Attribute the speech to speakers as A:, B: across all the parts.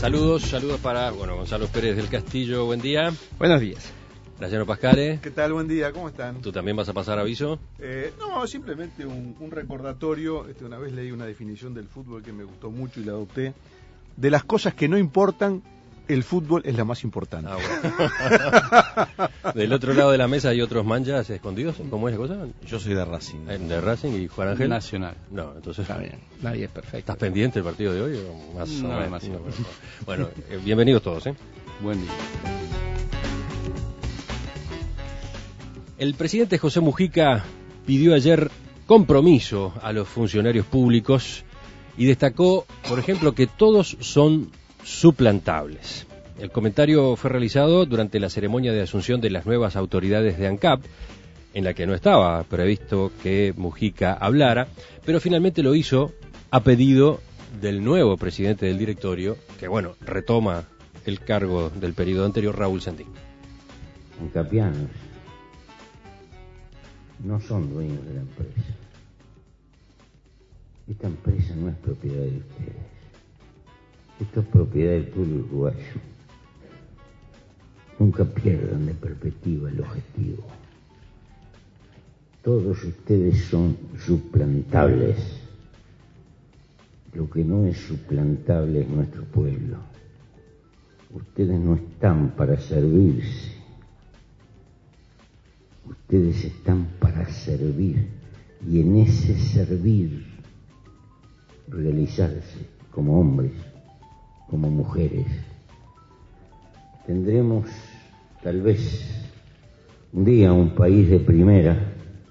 A: Saludos para Gonzalo Pérez del Castillo, buen día.
B: Buenos días.
A: Graciano Pascale.
C: ¿Qué tal? Buen día, ¿cómo están?
A: ¿Tú también vas a pasar aviso?
C: No, simplemente un recordatorio. Una vez leí una definición del fútbol que me gustó mucho y la adopté. De las cosas que no importan, el fútbol es la más importante.
A: Bueno. Del otro lado de la mesa hay otros manchas escondidos. ¿Cómo es la cosa?
B: Yo soy de Racing.
A: ¿De Racing y Juan Ángel?
B: Nacional.
A: No, entonces...
B: Está bien, nadie es perfecto.
A: ¿Estás pendiente del partido de hoy? O más
B: no,
A: o
B: demasiado.
A: Bueno, bienvenidos todos.
B: Buen día.
A: El presidente José Mujica pidió ayer compromiso a los funcionarios públicos y destacó, por ejemplo, que todos son suplantables. El comentario fue realizado durante la ceremonia de asunción de las nuevas autoridades de ANCAP, en la que no estaba previsto que Mujica hablara, pero finalmente lo hizo a pedido del nuevo presidente del directorio, que retoma el cargo del periodo anterior, Raúl Sandín.
D: Ancapianos no son dueños de la empresa. Esta empresa no es propiedad de ustedes. Esto es propiedad del pueblo uruguayo. Nunca pierdan de perspectiva el objetivo. Todos ustedes son suplantables. Lo que no es suplantable es nuestro pueblo. Ustedes no están para servirse. Ustedes están para servir, y en ese servir realizarse como hombres, como mujeres. Tendremos tal vez un día un país de primera,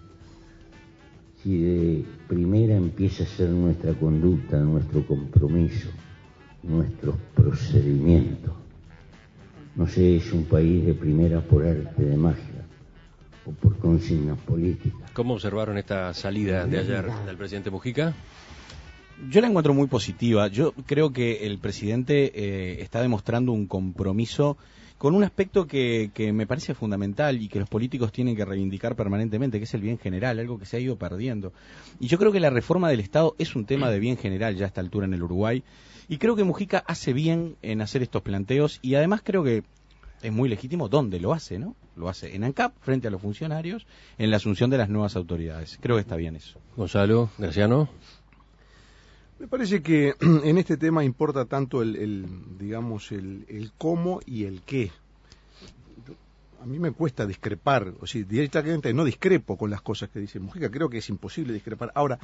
D: si de primera empieza a ser nuestra conducta, nuestro compromiso, nuestros procedimientos. No se es un país de primera por arte de magia o por consignas políticas.
A: ¿Cómo observaron esta salida de ayer del presidente Mujica?
B: Yo la encuentro muy positiva. Yo creo que el presidente está demostrando un compromiso con un aspecto que me parece fundamental y que los políticos tienen que reivindicar permanentemente, que es el bien general, algo que se ha ido perdiendo. Y yo creo que la reforma del Estado es un tema de bien general ya a esta altura en el Uruguay, y creo que Mujica hace bien en hacer estos planteos, y además creo que es muy legítimo dónde lo hace, ¿no? Lo hace en ANCAP, frente a los funcionarios, en la asunción de las nuevas autoridades. Creo que está bien eso.
A: Gonzalo, Graciano.
C: Me parece que en este tema importa tanto el cómo y el qué. A mí me cuesta discrepar, o sea, directamente no discrepo con las cosas que dice Mujica, creo que es imposible discrepar. Ahora,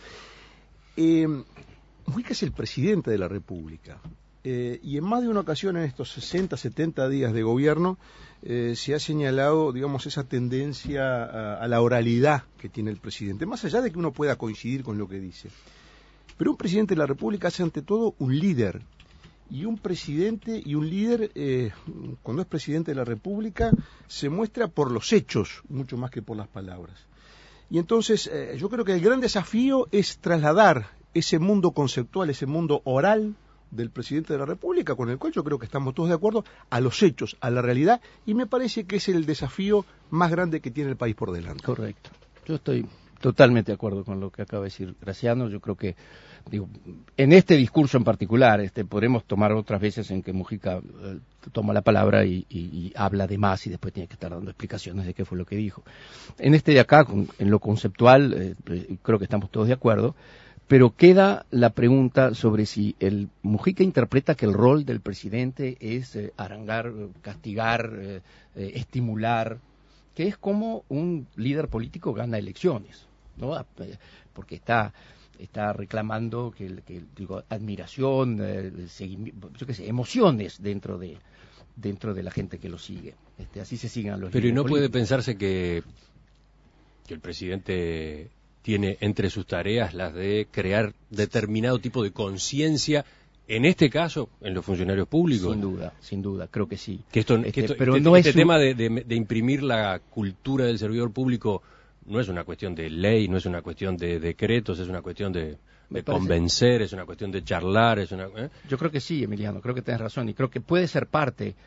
C: Mujica es el presidente de la República, y en más de una ocasión en estos 60, 70 días de gobierno se ha señalado, esa tendencia a la oralidad que tiene el presidente, más allá de que uno pueda coincidir con lo que dice. Pero un presidente de la República es ante todo un líder, y un presidente y un líder, cuando es presidente de la República, se muestra por los hechos, mucho más que por las palabras. Y entonces yo creo que el gran desafío es trasladar ese mundo conceptual, ese mundo oral del presidente de la República, con el cual yo creo que estamos todos de acuerdo, a los hechos, a la realidad, y me parece que es el desafío más grande que tiene el país por delante.
E: Correcto. Yo estoy totalmente de acuerdo con lo que acaba de decir Graciano. Yo creo que, en este discurso en particular, podremos tomar otras veces en que Mujica toma la palabra y habla de más y después tiene que estar dando explicaciones de qué fue lo que dijo. En este de acá, en lo conceptual, creo que estamos todos de acuerdo, pero queda la pregunta sobre si el Mujica interpreta que el rol del presidente es arangar, castigar, estimular, que es como un líder político gana elecciones, ¿no? Porque está reclamando admiración, emociones dentro de la gente que lo sigue. Así se sigan los.
A: Pero ¿y no
E: políticos?
A: puede pensarse que el presidente tiene entre sus tareas las de crear determinado tipo de conciencia, en este caso, en los funcionarios públicos?
E: Sin duda, creo que sí.
A: Pero este tema de imprimir la cultura del servidor público no es una cuestión de ley, no es una cuestión de decretos, es una cuestión de convencer, es una cuestión de charlar, Yo
E: creo que sí, Emiliano, creo que tienes razón, y creo que puede ser parte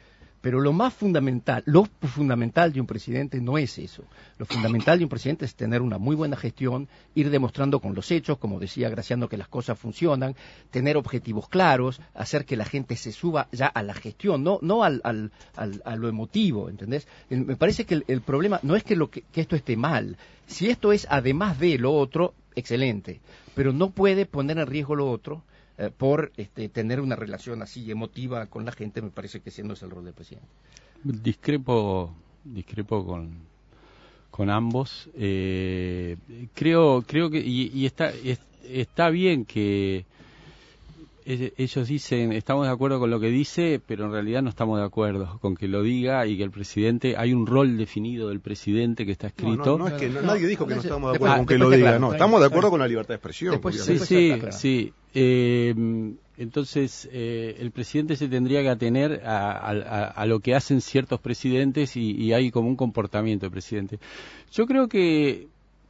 E: Pero lo fundamental de un presidente no es eso. Lo fundamental de un presidente es tener una muy buena gestión, ir demostrando con los hechos, como decía Graciano, que las cosas funcionan, tener objetivos claros, hacer que la gente se suba ya a la gestión, no a lo emotivo, ¿entendés? Me parece que el problema no es que esto esté mal. Si esto es además de lo otro, excelente. Pero no puede poner en riesgo lo otro por tener una relación así emotiva con la gente. Me parece que ese no es el rol del presidente.
F: Discrepo con ambos. Creo que está bien que ellos dicen, estamos de acuerdo con lo que dice, pero en realidad no estamos de acuerdo con que lo diga y que el presidente, hay un rol definido del presidente que está escrito.
C: No es que nadie dijo que no estamos de acuerdo con que lo diga, no, estamos de acuerdo con la libertad de expresión.
F: Sí. Entonces, el presidente se tendría que atener a lo que hacen ciertos presidentes y hay como un comportamiento del presidente. Yo creo que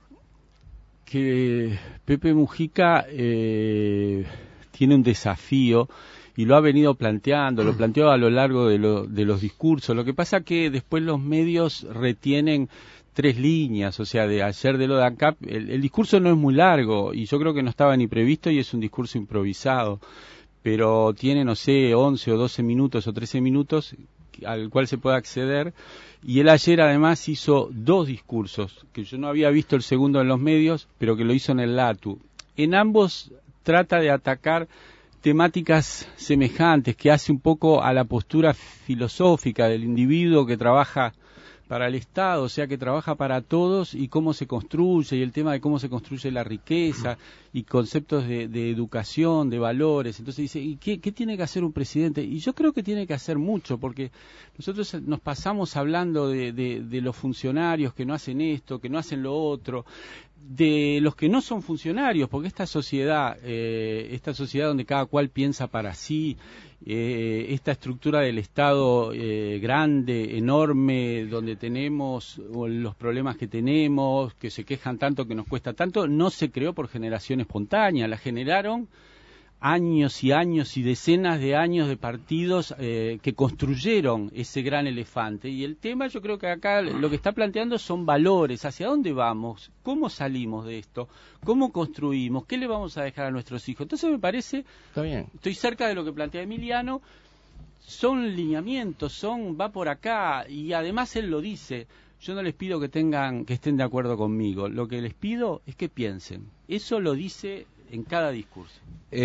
F: Pepe Mujica tiene un desafío y lo ha venido planteando, lo planteó a lo largo de los discursos. Lo que pasa que después los medios retienen 3 líneas, o sea, de ayer de lo de ANCAP, el discurso no es muy largo y yo creo que no estaba ni previsto y es un discurso improvisado, pero tiene, no sé, 11 o 12 minutos o 13 minutos al cual se puede acceder, y él ayer además hizo 2 discursos, que yo no había visto el segundo en los medios, pero que lo hizo en el LATU. En ambos trata de atacar temáticas semejantes, que hace un poco a la postura filosófica del individuo que trabaja para el Estado, o sea, que trabaja para todos y cómo se construye, y el tema de cómo se construye la riqueza, y conceptos de educación, de valores. Entonces dice, ¿y qué tiene que hacer un presidente? Y yo creo que tiene que hacer mucho, porque nosotros nos pasamos hablando de los funcionarios que no hacen esto, que no hacen lo otro, de los que no son funcionarios, porque esta sociedad donde cada cual piensa para sí, esta estructura del Estado grande, enorme, donde tenemos los problemas que tenemos, que se quejan tanto, que nos cuesta tanto, no se creó por generación espontánea, la generaron años y años y decenas de años de partidos que construyeron ese gran elefante. Y el tema, yo creo que acá lo que está planteando son valores, hacia dónde vamos, cómo salimos de esto, cómo construimos, qué le vamos a dejar a nuestros hijos. Entonces me parece,
E: está bien,
F: estoy cerca de lo que plantea Emiliano, son lineamientos, va por acá, y además él lo dice. Yo no les pido que estén de acuerdo conmigo, lo que les pido es que piensen. Eso lo dice en cada discurso.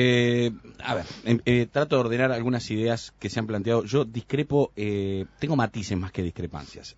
B: Trato de ordenar algunas ideas que se han planteado. Yo discrepo, tengo matices más que discrepancias.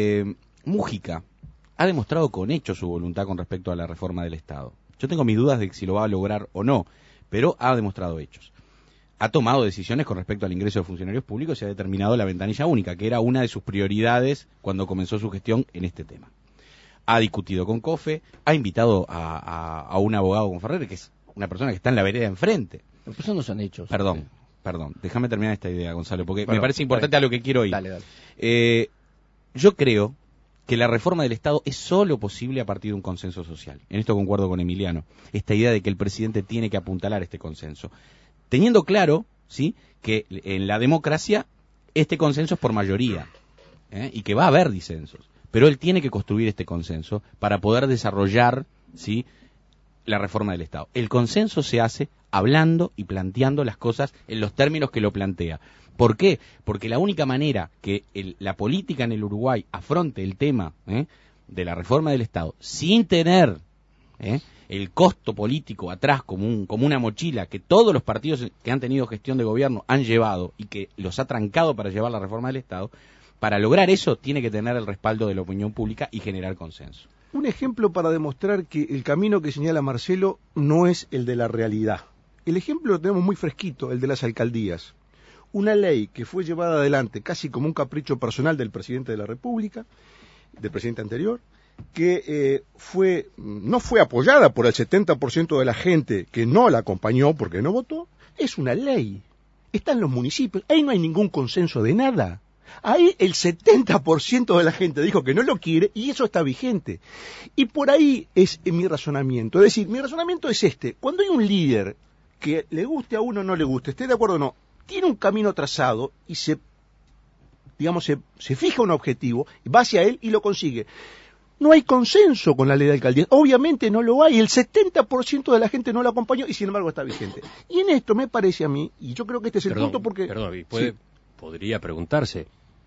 B: Mujica ha demostrado con hechos su voluntad con respecto a la reforma del Estado. Yo tengo mis dudas de si lo va a lograr o no, pero ha demostrado hechos. Ha tomado decisiones con respecto al ingreso de funcionarios públicos y ha determinado la ventanilla única, que era una de sus prioridades cuando comenzó su gestión en este tema. Ha discutido con COFE, ha invitado a un abogado con Ferrer, que es una persona que está en la vereda enfrente.
E: Pero eso no son hechos.
B: Perdón, déjame terminar esta idea, Gonzalo, porque me parece importante a lo que quiero ir.
E: Dale.
B: Yo creo que la reforma del Estado es solo posible a partir de un consenso social. En esto concuerdo con Emiliano. Esta idea de que el presidente tiene que apuntalar este consenso. Teniendo claro, ¿sí?, que en la democracia este consenso es por mayoría, y que va a haber disensos. Pero él tiene que construir este consenso para poder desarrollar, ¿sí?, la reforma del Estado. El consenso se hace hablando y planteando las cosas en los términos que lo plantea. ¿Por qué? Porque la única manera que la política en el Uruguay afronte el tema de la reforma del Estado sin tener el costo político atrás como una mochila que todos los partidos que han tenido gestión de gobierno han llevado y que los ha trancado para llevar la reforma del Estado, para lograr eso tiene que tener el respaldo de la opinión pública y generar consenso.
C: Un ejemplo para demostrar que el camino que señala Marcelo no es el de la realidad. El ejemplo lo tenemos muy fresquito, el de las alcaldías. Una ley que fue llevada adelante casi como un capricho personal del presidente de la República, del presidente anterior, que no fue apoyada por el 70% de la gente que no la acompañó porque no votó. Es una ley. Está en los municipios. Ahí no hay ningún consenso de nada. Ahí el 70% de la gente dijo que no lo quiere y eso está vigente. Y por ahí es mi razonamiento. Es decir, mi razonamiento es este. Cuando hay un líder que le guste a uno o no le guste, esté de acuerdo o no, tiene un camino trazado y se digamos, se fija un objetivo, va hacia él y lo consigue. No hay consenso con la ley de alcaldías, obviamente no lo hay, el 70% de la gente no lo acompañó y sin embargo está vigente. Y en esto me parece a mí, y yo creo que este es el punto porque...
A: Podría preguntarse,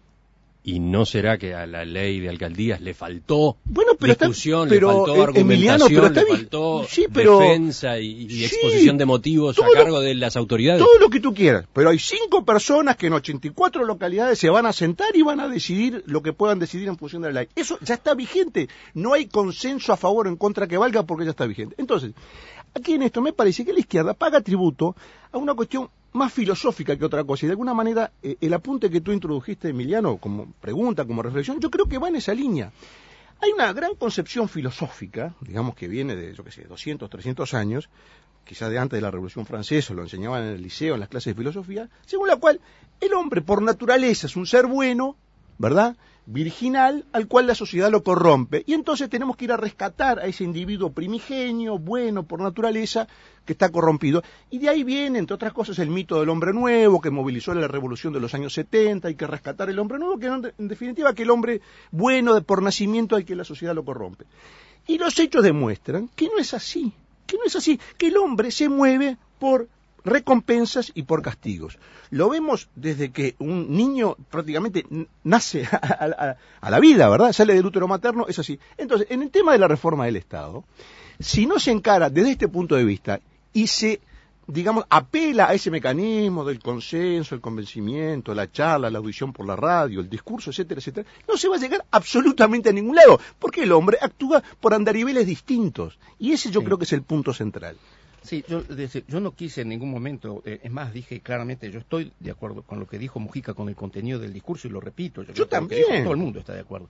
A: ¿y no será que a la ley de alcaldías le faltó discusión, le faltó argumentación, le faltó defensa y exposición de motivos a cargo de las autoridades?
C: Todo lo que tú quieras, pero hay 5 personas que en 84 localidades se van a sentar y van a decidir lo que puedan decidir en función de la ley. Eso ya está vigente, no hay consenso a favor o en contra que valga porque ya está vigente. Entonces, aquí en esto me parece que la izquierda paga tributo a una cuestión más filosófica que otra cosa, y de alguna manera el apunte que tú introdujiste, Emiliano, como pregunta, como reflexión, yo creo que va en esa línea. Hay una gran concepción filosófica, digamos que viene de, 200, 300 años, quizás de antes de la Revolución Francesa, lo enseñaban en el liceo, en las clases de filosofía, según la cual el hombre por naturaleza es un ser bueno, ¿verdad?, virginal, al cual la sociedad lo corrompe, y entonces tenemos que ir a rescatar a ese individuo primigenio, bueno por naturaleza, que está corrompido, y de ahí viene, entre otras cosas, el mito del hombre nuevo, que movilizó la revolución de los años 70, hay que rescatar el hombre nuevo, que en definitiva aquel hombre bueno por nacimiento al que la sociedad lo corrompe. Y los hechos demuestran que no es así, que el hombre se mueve por recompensas y por castigos. Lo vemos desde que un niño prácticamente nace a la vida, ¿verdad? Sale del útero materno, es así. Entonces, en el tema de la reforma del Estado, si no se encara desde este punto de vista y se, digamos, apela a ese mecanismo del consenso, el convencimiento, la charla, la audición por la radio, el discurso, etcétera, etcétera, no se va a llegar absolutamente a ningún lado, porque el hombre actúa por andariveles distintos. Y ese yo creo que es el punto central.
E: Sí, yo no quise en ningún momento, es más, dije claramente, yo estoy de acuerdo con lo que dijo Mujica con el contenido del discurso y lo repito. Yo también. Todo el mundo está de acuerdo.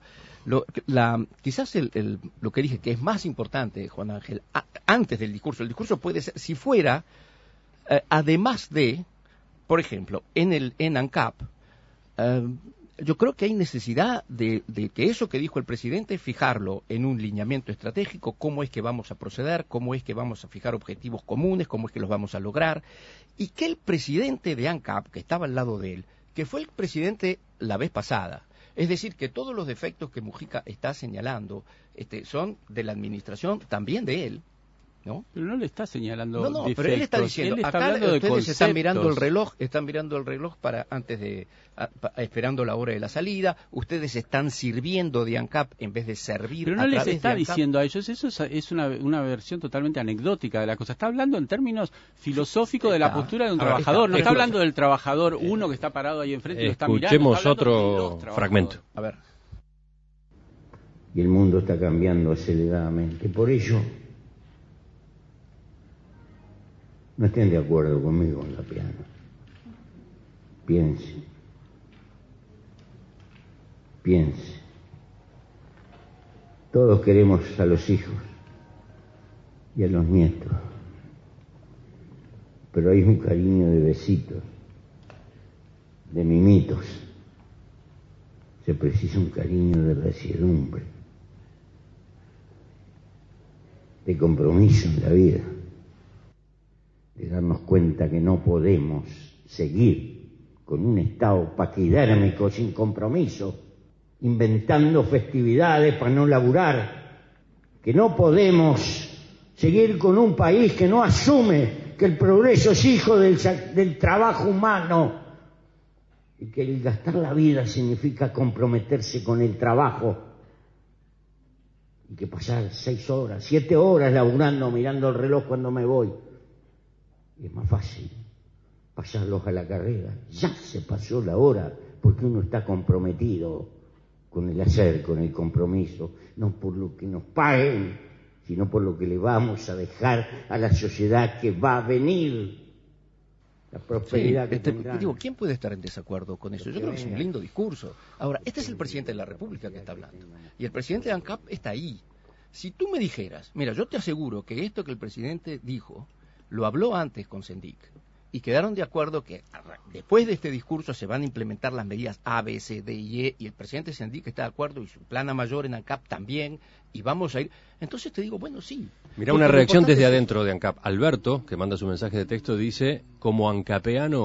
E: Quizás lo que dije que es más importante, Juan Ángel, antes del discurso, el discurso puede ser, si fuera, además de, por ejemplo, en ANCAP, yo creo que hay necesidad de que eso que dijo el presidente, fijarlo en un lineamiento estratégico, cómo es que vamos a proceder, cómo es que vamos a fijar objetivos comunes, cómo es que los vamos a lograr, y que el presidente de ANCAP, que estaba al lado de él, que fue el presidente la vez pasada, es decir, que todos los defectos que Mujica está señalando son de la administración, también de él, ¿no?
F: Pero no le está señalando
E: defectos.
F: Pero él está
E: diciendo,
F: está
E: acá
F: hablando de
E: ustedes
F: conceptos.
E: están mirando el reloj para antes de esperando la hora de la salida, ustedes están sirviendo de ANCAP en vez de servir.
F: Pero no les está diciendo a ellos, eso es una versión totalmente anecdótica de la cosa. Está hablando en términos filosóficos de la postura de un trabajador, no está hablando del trabajador uno que está parado ahí enfrente y lo está mirando.
A: Escuchemos otro fragmento.
E: A ver.
D: Y el mundo está cambiando aceleradamente. Por ello, no estén de acuerdo conmigo en la piana. Piense. Todos queremos a los hijos y a los nietos, pero hay un cariño de besitos, de mimitos. Se precisa un cariño de resiedumbre, de compromiso en la vida, de darnos cuenta que no podemos seguir con un Estado paquidérmico sin compromiso, inventando festividades para no laburar, que no podemos seguir con un país que no asume que el progreso es hijo del trabajo humano y que el gastar la vida significa comprometerse con el trabajo y que pasar 6 horas, 7 horas laburando mirando el reloj cuando me voy. Es más fácil pasarlos a la carrera. Ya se pasó la hora porque uno está comprometido con el hacer, con el compromiso, no por lo que nos paguen, sino por lo que le vamos a dejar a la sociedad que va a venir. La prosperidad que tendrán.
E: Digo, ¿quién puede estar en desacuerdo con eso? Yo creo que es un lindo discurso. Ahora, este es el presidente de la República que está hablando. Y el presidente de ANCAP está ahí. Si tú me dijeras, mira, yo te aseguro que esto que el presidente dijo, lo habló antes con Sendic. Y quedaron de acuerdo que después de este discurso se van a implementar las medidas A, B, C, D y E, y el presidente Sendic está de acuerdo, y su plana mayor en ANCAP también, y vamos a ir. Entonces te digo, bueno, sí.
A: Mirá una reacción desde adentro de ANCAP. Alberto, que manda su mensaje de texto, dice, como ancapeano,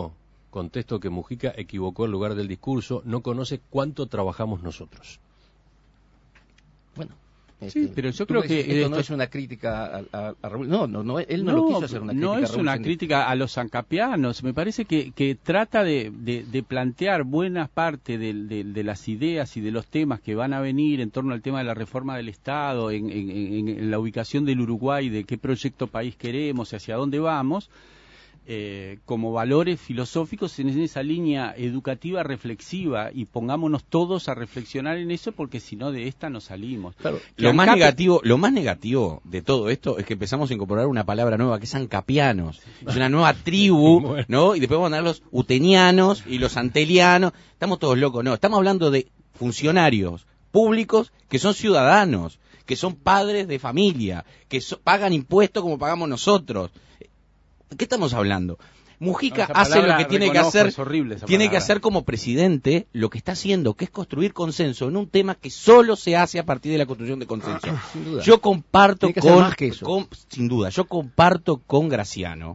A: contesto que Mujica equivocó el lugar del discurso, no conoce cuánto trabajamos nosotros.
E: Bueno,
F: Sí, pero yo creo que
E: esto no es una crítica a no, él no lo quiso hacer una crítica.
F: No es una crítica a los sancapianos. Me parece que trata de plantear buena parte de las ideas y de los temas que van a venir en torno al tema de la reforma del Estado, en la ubicación del Uruguay, de qué proyecto país queremos y hacia dónde vamos. Como valores filosóficos en esa línea educativa reflexiva, y pongámonos todos a reflexionar en eso, porque si no de esta no salimos.
B: Claro. Lo más negativo de todo esto es que empezamos a incorporar una palabra nueva que es ancapianos. Es una nueva tribu, bueno, ¿no? Y después van a dar los utenianos y los antelianos. Estamos todos locos, no. Estamos hablando de funcionarios públicos que son ciudadanos, que son padres de familia, que pagan impuestos como pagamos nosotros. ¿De qué estamos hablando? Mujica hace lo que tiene que hacer, tiene que hacer como presidente lo que está haciendo, que es construir consenso en un tema que solo se hace a partir de la construcción de consenso.
E: Sin duda.
B: Yo comparto
E: sin duda.
B: Yo comparto con Graciano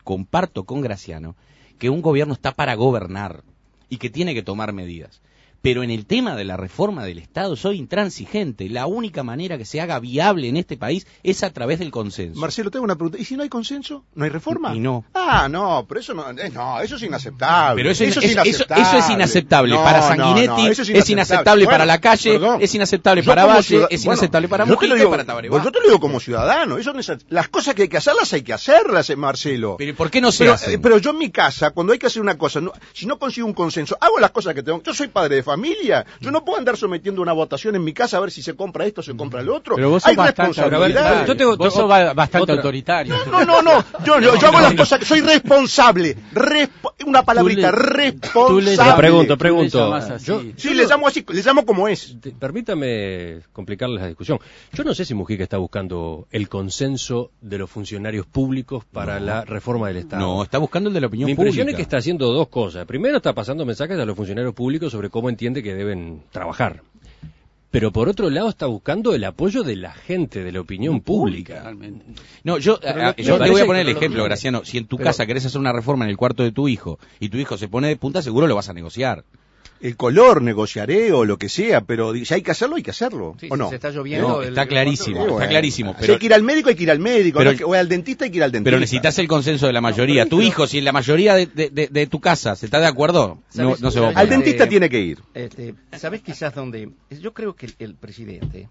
B: que un gobierno está para gobernar y que tiene que tomar medidas. Pero en el tema de la reforma del Estado soy intransigente. La única manera que se haga viable en este país es a través del consenso.
C: Marcelo, tengo una pregunta. ¿Y si no hay consenso? ¿No hay reforma?
B: Y no.
C: Ah, no, pero eso no, eso es inaceptable.
B: Pero eso es inaceptable para Sanguinetti, es inaceptable para Lacalle, es inaceptable para Valle, es inaceptable para Mujica y para Tabaré Vázquez.
C: Yo te lo digo como ciudadano. Las cosas que hay que hacerlas, Marcelo.
B: Pero ¿por qué no se hacen?
C: Pero yo en mi casa, cuando hay que hacer una cosa, si no consigo un consenso, hago las cosas que tengo. Yo soy padre de familia, yo no puedo andar sometiendo una votación en mi casa a ver si se compra esto o se compra lo otro.
F: Pero vos
C: hay
F: sos
C: responsabilidad.
F: Vos sos bastante autoritario.
C: No, yo hago las cosas que soy responsable. Una palabrita, responsable.
A: Pregunto.
C: Sí, le llamo así, le llamo como es.
A: Permítame complicarles la discusión. Yo no sé si Mujica está buscando el consenso de los funcionarios públicos para la reforma del Estado.
B: No, está buscando el de la opinión pública.
A: Mi impresión es que está haciendo dos cosas. Primero, está pasando mensajes a los funcionarios públicos sobre cómo entiende que deben trabajar. Pero por otro lado está buscando el apoyo de la gente, de la opinión pública.
B: No, yo te voy a poner el ejemplo, Graciano. Si en tu casa querés hacer una reforma en el cuarto de tu hijo y tu hijo se pone de punta, seguro lo vas a negociar.
C: El color negociaré o lo que sea, pero si hay que hacerlo, hay que hacerlo.
E: Sí,
C: ¿o no?
E: Si se está lloviendo.
B: No, está clarísimo, está clarísimo.
C: Pero, si hay que ir al médico, hay que ir al médico.
B: Pero,
C: o al dentista, hay que ir al dentista.
B: Pero necesitas el consenso de la mayoría. Tu hijo, si la mayoría de tu casa se está de acuerdo, no se va a poner.
C: Al dentista tiene que ir.
E: ¿Sabés quizás dónde? Yo creo que el presidente...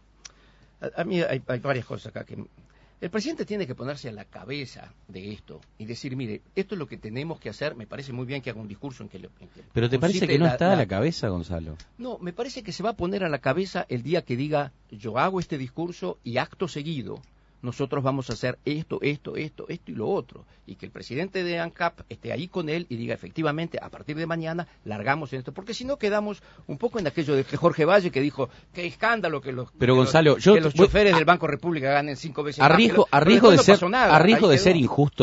E: A mí hay varias cosas acá que... El presidente tiene que ponerse a la cabeza de esto y decir, mire, esto es lo que tenemos que hacer. Me parece muy bien que haga un discurso en que...
B: ¿Pero te parece que no está a la cabeza, Gonzalo?
E: No, me parece que se va a poner a la cabeza el día que diga, yo hago este discurso y acto seguido nosotros vamos a hacer esto y lo otro. Y que el presidente de ANCAP esté ahí con él y diga, efectivamente, a partir de mañana largamos en esto. Porque si no quedamos un poco en aquello de Jorge Valle que dijo, qué escándalo que los choferes del Banco República ganen 5 veces más.
B: A riesgo de ser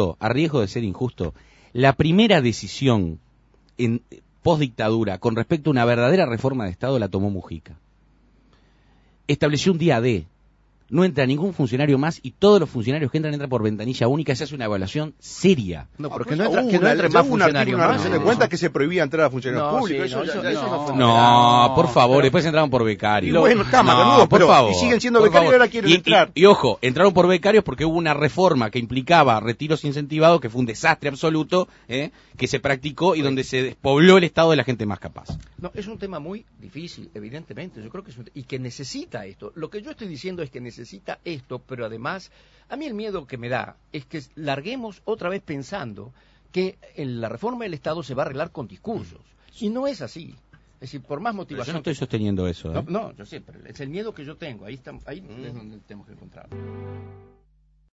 B: injusto, la primera decisión en postdictadura con respecto a una verdadera reforma de Estado la tomó Mujica. Estableció un día D. No entra ningún funcionario más y todos los funcionarios que entran por ventanilla única. Se hace una evaluación seria.
E: No, porque no entren más funcionarios más.
C: Se le cuenta que se prohibía entrar a funcionarios públicos.
B: No, por favor, después entraron por becarios.
C: Bueno, por favor. Y siguen siendo becarios y ahora quieren entrar.
B: Y ojo, entraron por becarios porque hubo una reforma que implicaba retiros incentivados, que fue un desastre absoluto, que se practicó y donde se despobló el Estado de la gente más capaz.
E: No, es un tema muy difícil, evidentemente. Yo creo que y que necesita esto. Lo que yo estoy diciendo es que necesita esto, pero además, a mí el miedo que me da es que larguemos otra vez pensando que en la reforma del Estado se va a arreglar con discursos. Y no es así. Es decir, por más motivación...
B: Pero yo no estoy sosteniendo eso.
E: No, yo sé, pero es el miedo que yo tengo. Ahí es donde tenemos que encontrarlo.